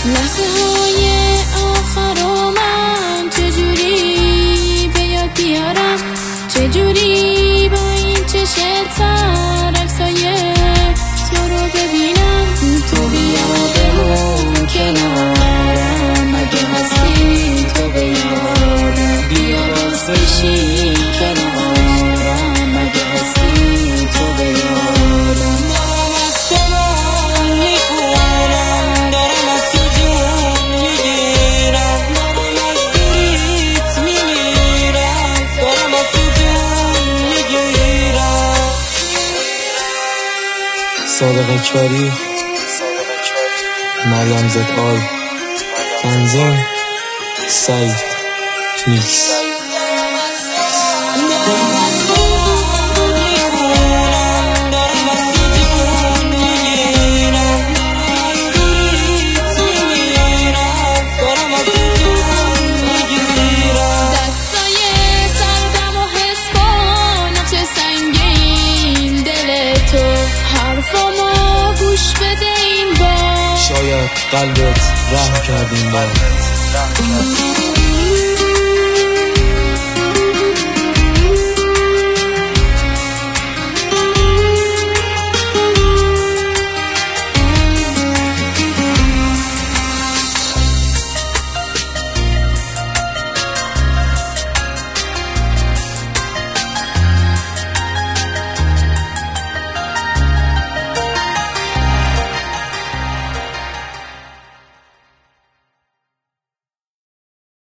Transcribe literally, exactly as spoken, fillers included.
لحظه های آخر و من چجوری به یاد بیارم، چجوری با این چشم تر عکسای تو رو ببینم. تو بیا بمون کنارم، مگه هستی تو به یادم، بیا راست بشی کنارم، مگه هستی تو به یادم. صادق چاری، مریم زدآی، تنظیم سعید نیکس. حرفامو گوش بده این بار، شاید قلبت رحم کرد این بار.